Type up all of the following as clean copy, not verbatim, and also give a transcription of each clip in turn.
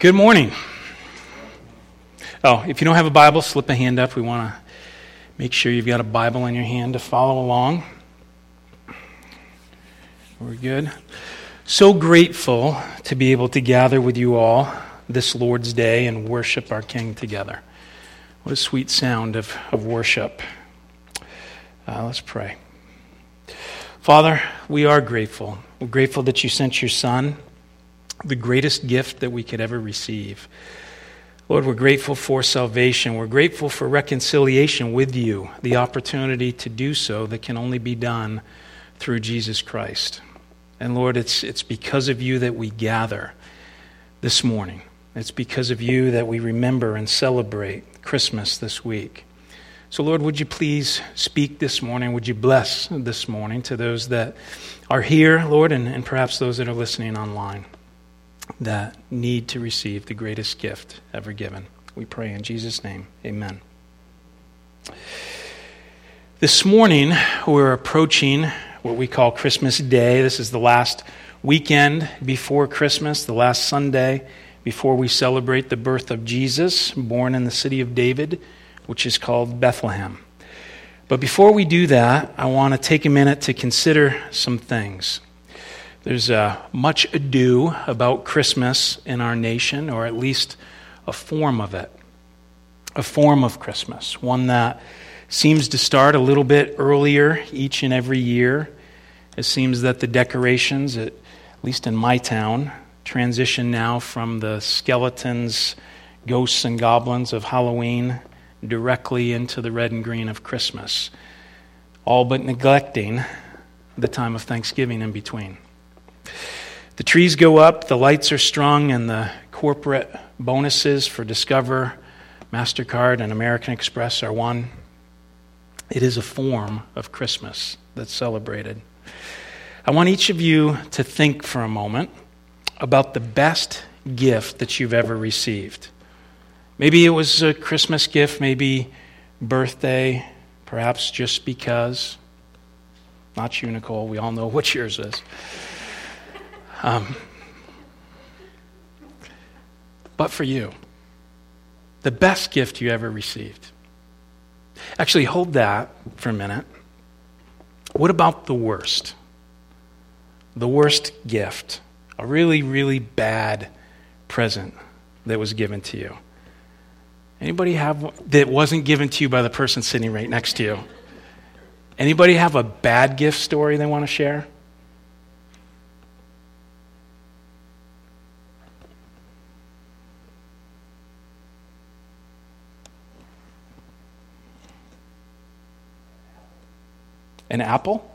Good morning. Oh, if you don't have a Bible, slip a hand up. We want to make sure you've got a Bible in your hand to follow along. We're good. So grateful to be able to gather with you all this Lord's Day and worship our King together. What a sweet sound of worship. Let's pray. Father, we are grateful. We're grateful that you sent your Son, the greatest gift that we could ever receive. Lord, we're grateful for salvation. We're grateful for reconciliation with you, the opportunity to do so that can only be done through Jesus Christ. And Lord, it's because of you that we gather this morning. It's because of you that we remember and celebrate Christmas this week. So Lord, would you please speak this morning? Would you bless this morning to those that are here, Lord, and perhaps those that are listening online that need to receive the greatest gift ever given. We pray in Jesus' name, amen. This morning, we're approaching what we call Christmas Day. This is the last weekend before Christmas, the last Sunday before we celebrate the birth of Jesus, born in the city of David, which is called Bethlehem. But before we do that, I want to take a minute to consider some things. There's much ado about Christmas in our nation, or at least a form of it, a form of Christmas, one that seems to start a little bit earlier each and every year. It seems that the decorations, at least in my town, transition now from the skeletons, ghosts, and goblins of Halloween directly into the red and green of Christmas, all but neglecting the time of Thanksgiving in between. The trees go up, the lights are strung, and the corporate bonuses for Discover, MasterCard, and American Express are won. It is a form of Christmas that's celebrated. I want each of you to think for a moment about the best gift that you've ever received. Maybe it was a Christmas gift, maybe birthday, perhaps just because. Not you, Nicole. We all know what yours is. But for you, the best gift you ever received. Actually, hold that for a minute. What about the worst? The worst gift. A really, really bad present that was given to you. Anybody have one that wasn't given to you by the person sitting right next to you? Anybody have a bad gift story they want to share? An apple?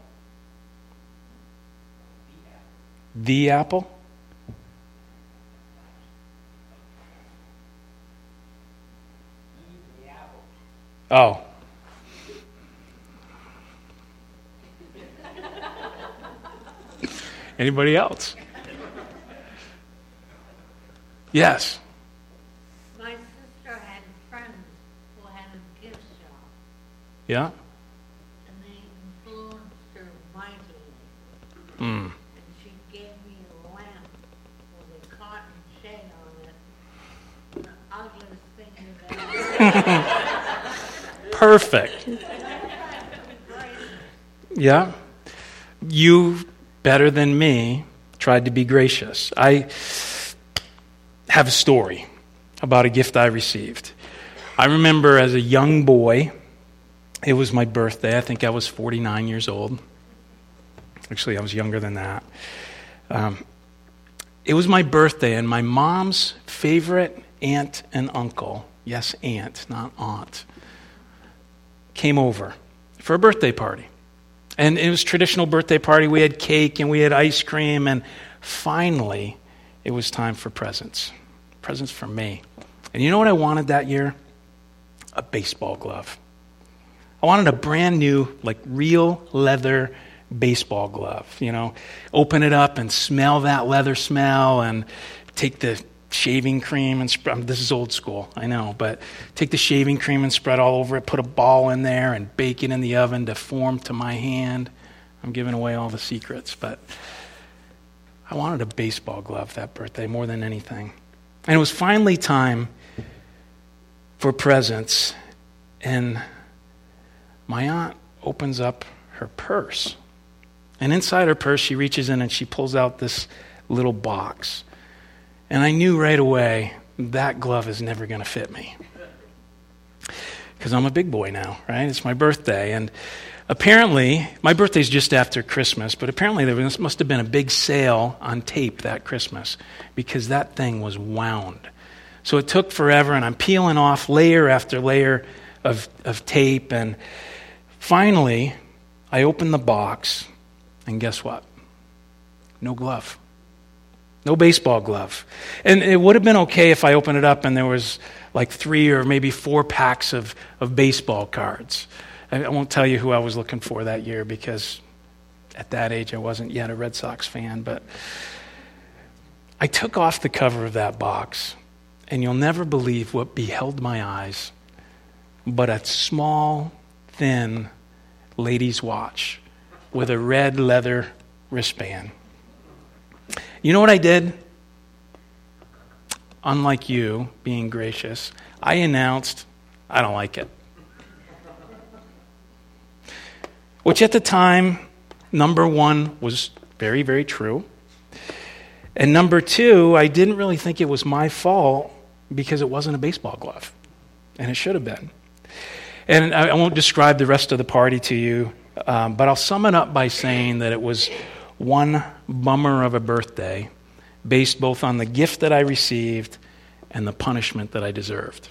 The apple? Oh. Anybody else? Yes. My sister had friends who had a gift shop. Yeah? And they influenced her mightily. Mm. And she gave me a lamp with a cotton shade on it. The ugliest thing you've ever seen. Perfect. Yeah? You, better than me, tried to be gracious. I have a story about a gift I received. I remember as a young boy, it was my birthday. I think I was 49 years old. Actually, I was younger than that. It was my birthday, and my mom's favorite aunt and uncle, yes, aunt, not aunt, came over for a birthday party. And it was a traditional birthday party. We had cake and we had ice cream, and finally, it was time for presents. Presents for me. And you know what I wanted that year? A baseball glove. I wanted a brand new, like real leather baseball glove. You know, open it up and smell that leather smell, and take the shaving cream and spread. This is old school, I know, but take the shaving cream and spread all over it, put a ball in there and bake it in the oven to form to my hand. I'm giving away all the secrets, but I wanted a baseball glove that birthday more than anything. And it was finally time for presents, and my aunt opens up her purse. And inside her purse, she reaches in and she pulls out this little box. And I knew right away that glove is never going to fit me. Because I'm a big boy now, right? It's my birthday. And apparently, my birthday's just after Christmas, but apparently there must have been a big sale on tape that Christmas because that thing was wound. So it took forever, and I'm peeling off layer after layer of tape. And finally, I opened the box, and guess what? No glove. No baseball glove. And it would have been okay if I opened it up and there was like 3 or maybe 4 packs of baseball cards. I won't tell you who I was looking for that year because at that age I wasn't yet a Red Sox fan. But I took off the cover of that box, and you'll never believe what beheld my eyes but a small, thin lady's watch with a red leather wristband. You know what I did? Unlike you, being gracious, I announced, I don't like it. Which at the time, number one, was very, very true. And number two, I didn't really think it was my fault because it wasn't a baseball glove. And it should have been. And I won't describe the rest of the party to you, but I'll sum it up by saying that it was one bummer of a birthday based both on the gift that I received and the punishment that I deserved.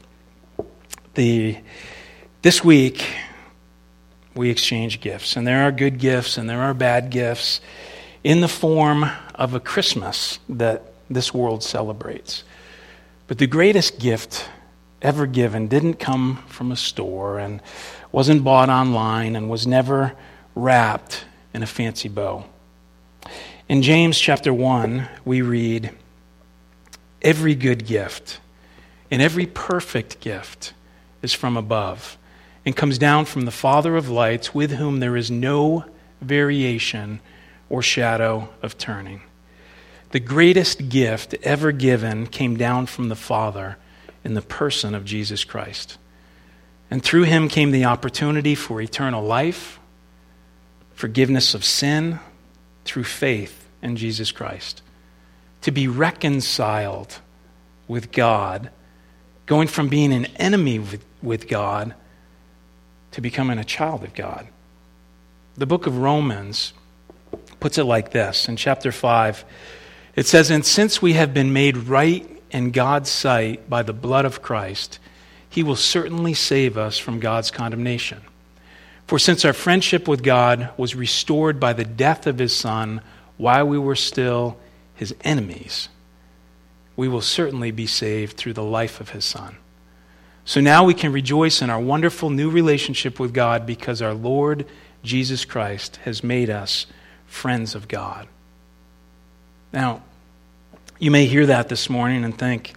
This week, we exchange gifts, and there are good gifts and there are bad gifts in the form of a Christmas that this world celebrates. But the greatest gift ever given didn't come from a store and wasn't bought online and was never wrapped in a fancy bow. In James chapter 1, we read, "Every good gift and every perfect gift is from above and comes down from the Father of lights, with whom there is no variation or shadow of turning." The greatest gift ever given came down from the Father in the person of Jesus Christ. And through him came the opportunity for eternal life, forgiveness of sin, through faith in Jesus Christ, to be reconciled with God, going from being an enemy with God to becoming a child of God. The book of Romans puts it like this. In chapter 5, it says, "And since we have been made right in God's sight by the blood of Christ, he will certainly save us from God's condemnation. For since our friendship with God was restored by the death of his Son while we were still his enemies, we will certainly be saved through the life of his Son. So now we can rejoice in our wonderful new relationship with God because our Lord Jesus Christ has made us friends of God." Now, you may hear that this morning and think,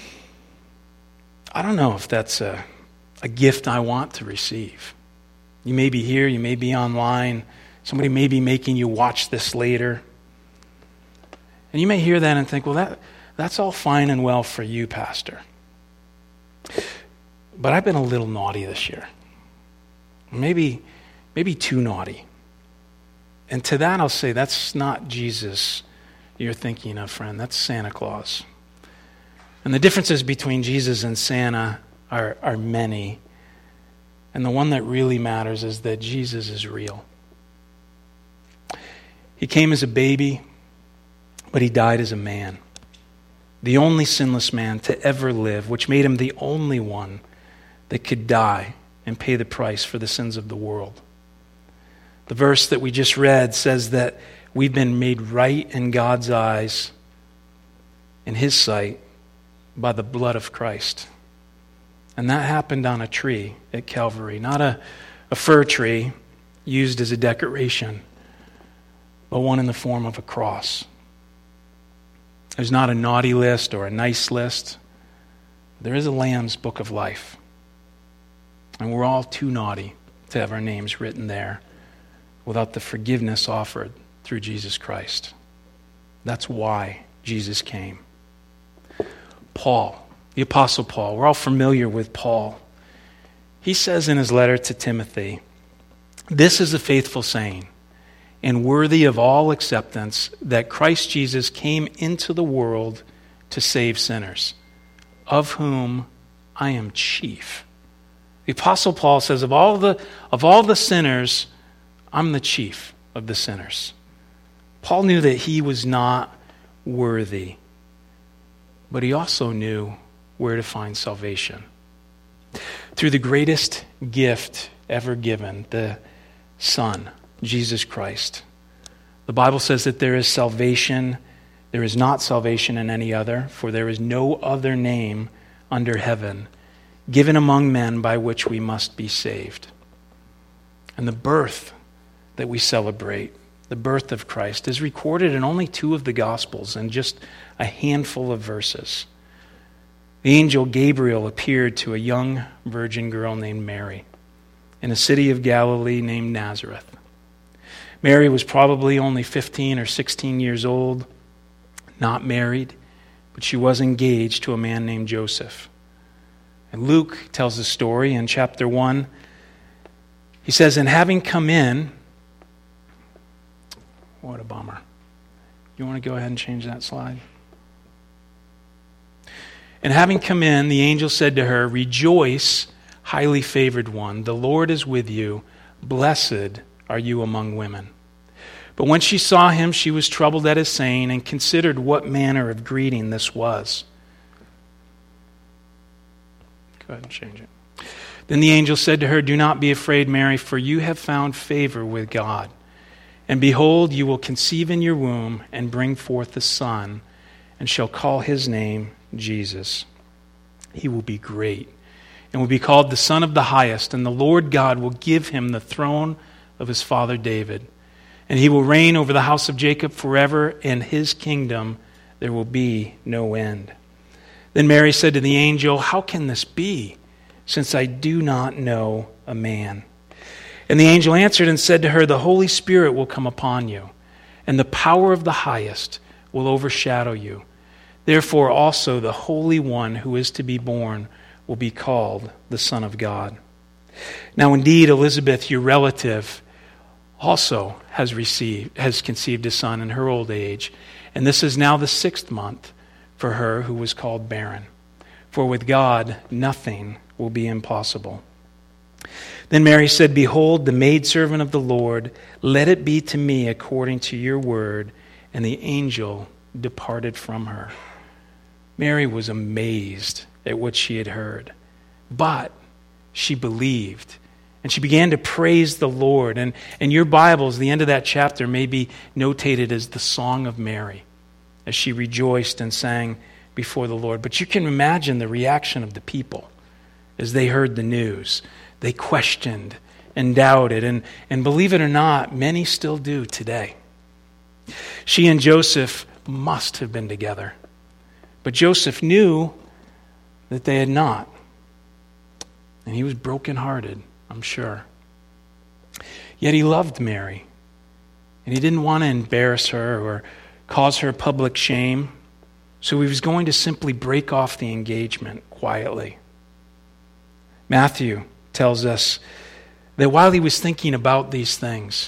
I don't know if that's a gift I want to receive. You may be here, you may be online, somebody may be making you watch this later. And you may hear that and think, well, that's all fine and well for you, Pastor. But I've been a little naughty this year. Maybe too naughty. And to that I'll say, that's not Jesus you're thinking of, friend. That's Santa Claus. And the differences between Jesus and Santa are many. And the one that really matters is that Jesus is real. He came as a baby, but he died as a man. The only sinless man to ever live, which made him the only one that could die and pay the price for the sins of the world. The verse that we just read says that we've been made right in God's eyes, in his sight, by the blood of Christ. And that happened on a tree at Calvary, not a fir tree used as a decoration, but one in the form of a cross. There's not a naughty list or a nice list. There is a Lamb's Book of Life. And we're all too naughty to have our names written there without the forgiveness offered through Jesus Christ. That's why Jesus came. Paul, the Apostle Paul. We're all familiar with Paul. He says in his letter to Timothy, "This is a faithful saying and worthy of all acceptance, that Christ Jesus came into the world to save sinners, of whom I am chief." The Apostle Paul says, of all the sinners, I'm the chief of the sinners. Paul knew that he was not worthy, but he also knew where to find salvation. Through the greatest gift ever given, the Son, Jesus Christ. The Bible says that there is salvation. There is not salvation in any other, for there is no other name under heaven given among men by which we must be saved. And the birth that we celebrate, the birth of Christ, is recorded in only 2 of the Gospels and just a handful of verses. The angel Gabriel appeared to a young virgin girl named Mary in a city of Galilee named Nazareth. Mary was probably only 15 or 16 years old, not married, but she was engaged to a man named Joseph. And Luke tells the story in chapter 1. He says, "And having come in," what a bummer. You want to go ahead and change that slide? "And having come in, the angel said to her, 'Rejoice, highly favored one, the Lord is with you. Blessed are you among women.' But when she saw him, she was troubled at his saying and considered what manner of greeting this was." Go ahead and change it. "Then the angel said to her, 'Do not be afraid, Mary, for you have found favor with God. And behold, you will conceive in your womb and bring forth a son, and shall call his name Jesus. He will be great and will be called the Son of the Highest, and the Lord God will give him the throne of his father David. And he will reign over the house of Jacob forever, and his kingdom there will be no end.' Then Mary said to the angel, 'How can this be, since I do not know a man?' And the angel answered and said to her, 'The Holy Spirit will come upon you, and the power of the Highest will overshadow you. Therefore also the Holy One who is to be born will be called the Son of God.' Now indeed, Elizabeth, your relative, also has conceived a son in her old age, and this is now the 6th month for her who was called barren. For with God nothing will be impossible." Then Mary said, "Behold, the maidservant of the Lord, let it be to me according to your word." And the angel departed from her. Mary was amazed at what she had heard, but she believed. And she began to praise the Lord. And in your Bibles, the end of that chapter may be notated as the Song of Mary, as she rejoiced and sang before the Lord. But you can imagine the reaction of the people as they heard the news. They questioned and doubted. And believe it or not, many still do today. She and Joseph must have been together. But Joseph knew that they had not. And he was brokenhearted, I'm sure. Yet he loved Mary. And he didn't want to embarrass her or cause her public shame. So he was going to simply break off the engagement quietly. Matthew tells us that while he was thinking about these things,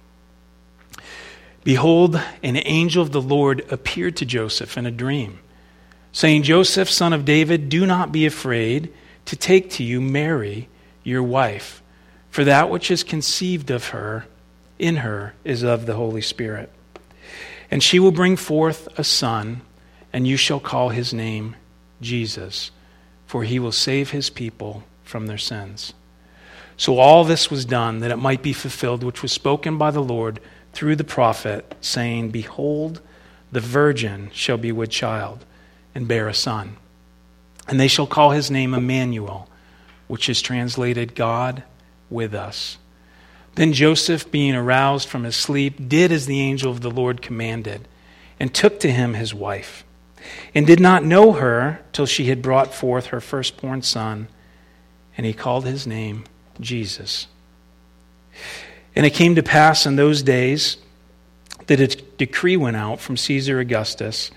behold, an angel of the Lord appeared to Joseph in a dream, saying, "Joseph, son of David, do not be afraid to take to you Mary, your wife, for that which is conceived of her in her is of the Holy Spirit. And she will bring forth a son, and you shall call his name Jesus, for he will save his people from their sins." So all this was done that it might be fulfilled, which was spoken by the Lord through the prophet, saying, "Behold, the virgin shall be with child and bear a son. And they shall call his name Emmanuel," which is translated God with us. Then Joseph, being aroused from his sleep, did as the angel of the Lord commanded, and took to him his wife, and did not know her till she had brought forth her firstborn son, and he called his name Jesus. And it came to pass in those days that a decree went out from Caesar Augustus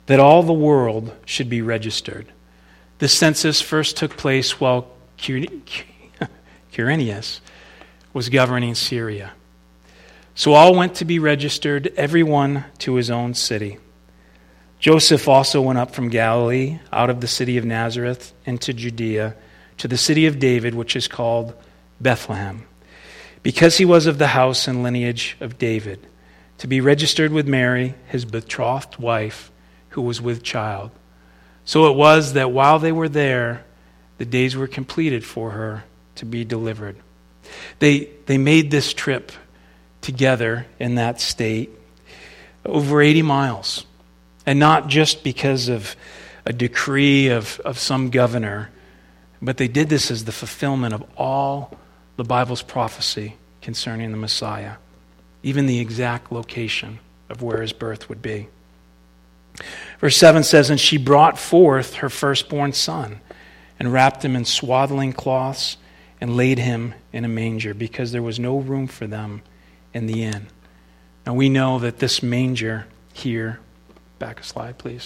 that all the world should be registered. This census first took place while Quirinius was governing Syria. So all went to be registered, everyone to his own city. Joseph also went up from Galilee, out of the city of Nazareth, into Judea, to the city of David, which is called Bethlehem, because he was of the house and lineage of David, to be registered with Mary, his betrothed wife, who was with child. So it was that while they were there, the days were completed for her to be delivered. They made this trip together in that state, over 80 miles. And not just because of a decree of some governor, but they did this as the fulfillment of all the Bible's prophecy concerning the Messiah, even the exact location of where his birth would be. Verse 7 says, "And she brought forth her firstborn son, and wrapped him in swaddling cloths, and laid him in a manger, because there was no room for them in the inn." Now we know that this manger here, back a slide please.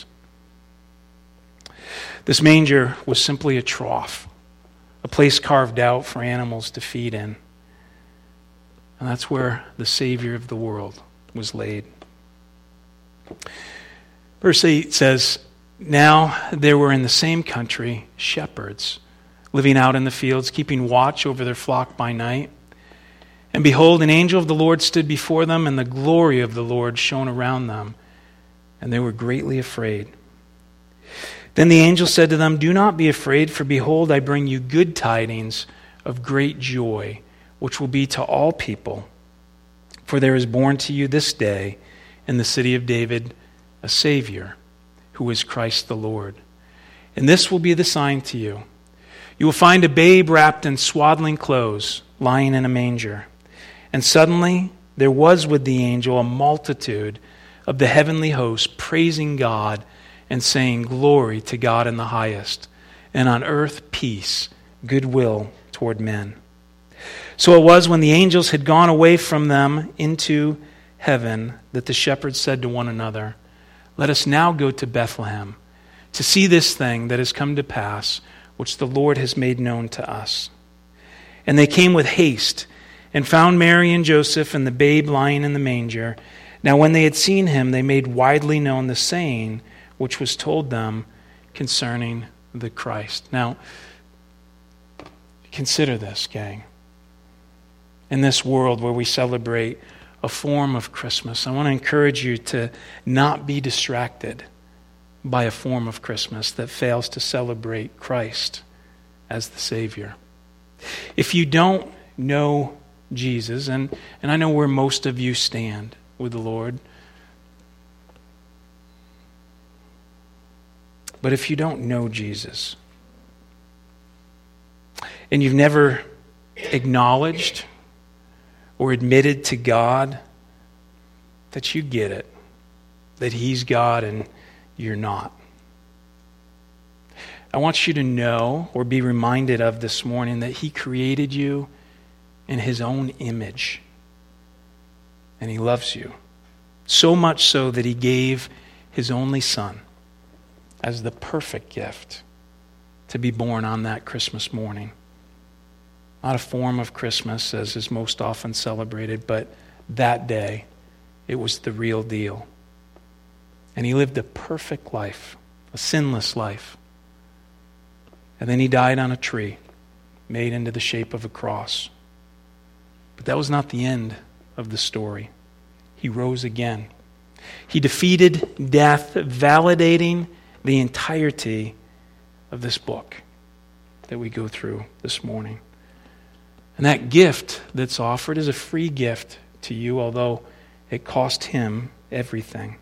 This manger was simply a trough, a place carved out for animals to feed in. And that's where the Savior of the world was laid. Verse 8 says, "Now there were in the same country shepherds, living out in the fields, keeping watch over their flock by night. And behold, an angel of the Lord stood before them, and the glory of the Lord shone around them, and they were greatly afraid. Then the angel said to them, 'Do not be afraid, for behold, I bring you good tidings of great joy, which will be to all people. For there is born to you this day in the city of David a Savior, who is Christ the Lord. And this will be the sign to you. You will find a babe wrapped in swaddling clothes, lying in a manger.' And suddenly there was with the angel a multitude of the heavenly host, praising God and saying, 'Glory to God in the highest, and on earth peace, goodwill toward men.' So it was when the angels had gone away from them into heaven that the shepherds said to one another, 'Let us now go to Bethlehem to see this thing that has come to pass, which the Lord has made known to us.' And they came with haste and found Mary and Joseph and the babe lying in the manger. Now when they had seen him, they made widely known the saying which was told them concerning the Christ." Now, consider this, gang. In this world where we celebrate a form of Christmas, I want to encourage you to not be distracted by a form of Christmas that fails to celebrate Christ as the Savior. If you don't know Jesus, and I know where most of you stand with the Lord, but if you don't know Jesus, and you've never acknowledged or admitted to God that you get it, that He's God and you're not, I want you to know or be reminded of this morning that He created you in His own image. And He loves you. So much so that He gave His only Son as the perfect gift to be born on that Christmas morning. Not a form of Christmas as is most often celebrated, but that day it was the real deal. And He lived a perfect life, a sinless life. And then He died on a tree, made into the shape of a cross. But that was not the end of the story. He rose again. He defeated death, validating the entirety of this book that we go through this morning. And that gift that's offered is a free gift to you, although it cost Him everything.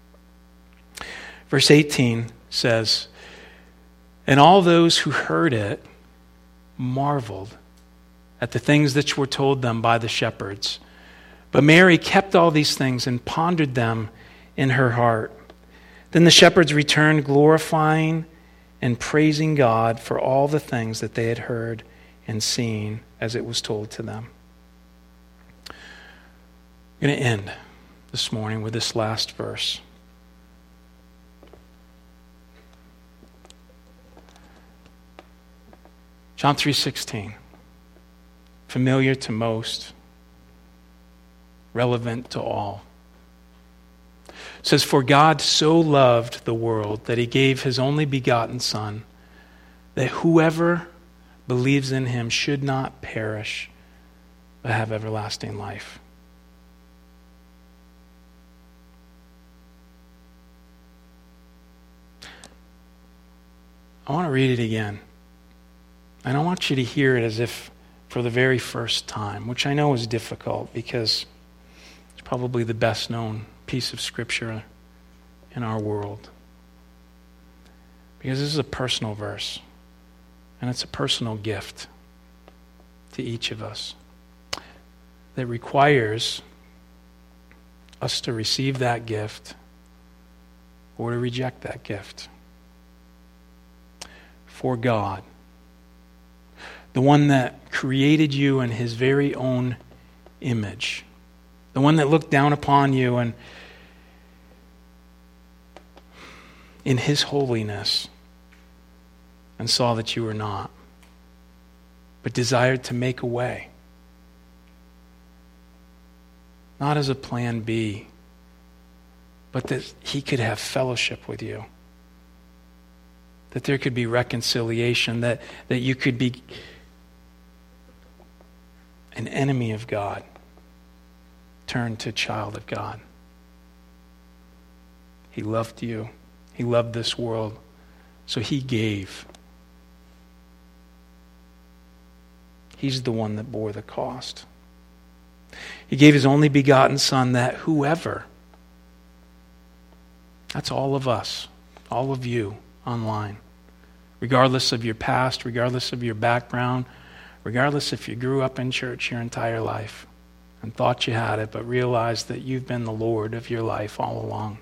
Verse 18 says, "And all those who heard it marveled at the things that were told them by the shepherds. But Mary kept all these things and pondered them in her heart. Then the shepherds returned, glorifying and praising God for all the things that they had heard and seen as it was told to them." I'm going to end this morning with this last verse. John 3:16. Familiar to most, relevant to all. It says, "For God so loved the world that he gave his only begotten Son, that whoever believes in him should not perish, but have everlasting life." I want to read it again. And I want you to hear it as if for the very first time, which I know is difficult because it's probably the best known piece of Scripture in our world. Because this is a personal verse, and it's a personal gift to each of us that requires us to receive that gift or to reject that gift. For God, the one that created you in his very own image, the one that looked down upon you and in his holiness and saw that you were not, but desired to make a way. Not as a plan B, but that he could have fellowship with you. That there could be reconciliation, that you could be an enemy of God turned to child of God. He loved you. He loved this world. So he gave. He's the one that bore the cost. He gave his only begotten Son that whoever, that's all of us, all of you online, regardless of your past, regardless of your background, regardless if you grew up in church your entire life and thought you had it, but realized that you've been the Lord of your life all along.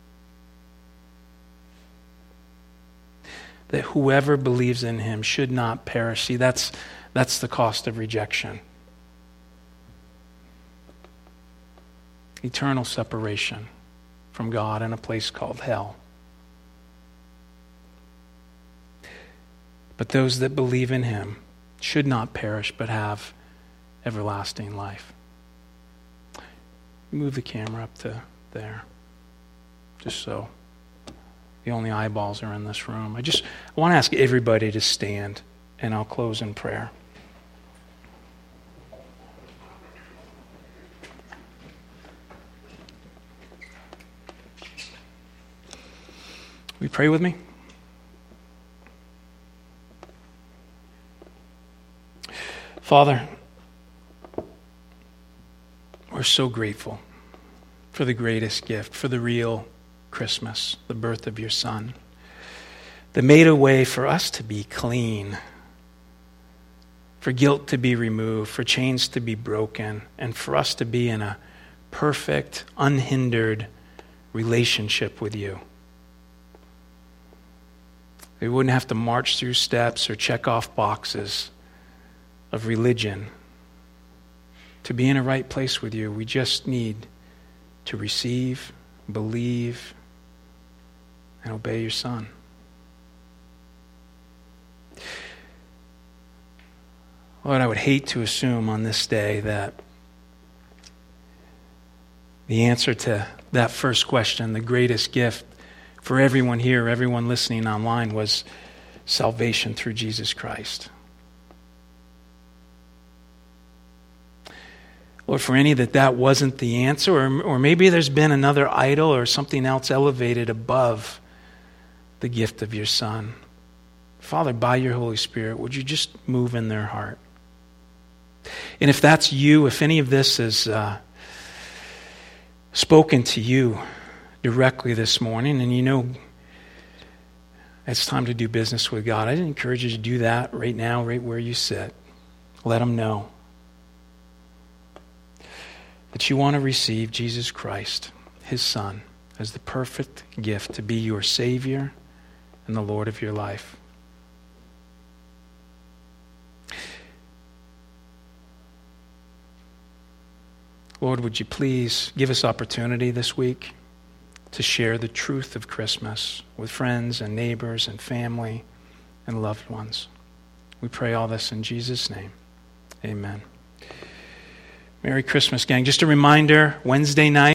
That whoever believes in him should not perish. See, that's the cost of rejection. Eternal separation from God in a place called hell. But those that believe in him should not perish but have everlasting life. Move the camera up to there, just so the only eyeballs are in this room. I want to ask everybody to stand, and I'll close in prayer. Will you pray with me? Father, we're so grateful for the greatest gift, for the real Christmas, the birth of your Son, that made a way for us to be clean, for guilt to be removed, for chains to be broken, and for us to be in a perfect, unhindered relationship with you. We wouldn't have to march through steps or check off boxes of religion to be in a right place with you. We just need to receive, believe, and obey your Son. Lord, I would hate to assume on this day that the answer to that first question, the greatest gift for everyone here, everyone listening online, was salvation through Jesus Christ. Lord, for any that wasn't the answer, or maybe there's been another idol or something else elevated above the gift of your Son. Father, by your Holy Spirit, would you just move in their heart? And if that's you, if any of this is spoken to you directly this morning, and you know it's time to do business with God, I'd encourage you to do that right now, right where you sit. Let him know that you want to receive Jesus Christ, his Son, as the perfect gift to be your Savior and the Lord of your life. Lord, would you please give us opportunity this week to share the truth of Christmas with friends and neighbors and family and loved ones. We pray all this in Jesus' name. Amen. Merry Christmas, gang. Just a reminder, Wednesday night,